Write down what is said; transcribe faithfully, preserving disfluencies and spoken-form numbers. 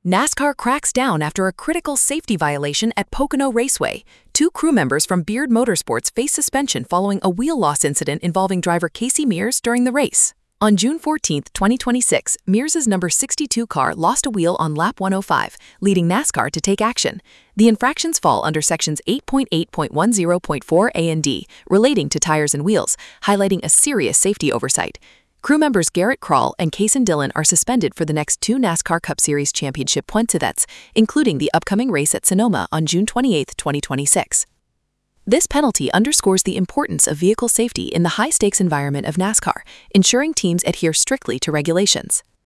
NASCAR cracks down after a critical safety violation at Pocono Raceway. Two crew members from Beard Motorsports face suspension following a wheel loss incident involving driver Casey Mears during the race. On June fourteenth, twenty twenty-six, Mears's number sixty-two car lost a wheel on lap one oh five, leading NASCAR to take action. The infractions fall under sections eight point eight point ten point four A and D, relating to tires and wheels, highlighting a serious safety oversight. Crew members Garrett Krall and Kason Dillon are suspended for the next two NASCAR Cup Series Championship points events, including the upcoming race at Sonoma on June twenty-eighth, twenty twenty-six. This penalty underscores the importance of vehicle safety in the high-stakes environment of NASCAR, ensuring teams adhere strictly to regulations.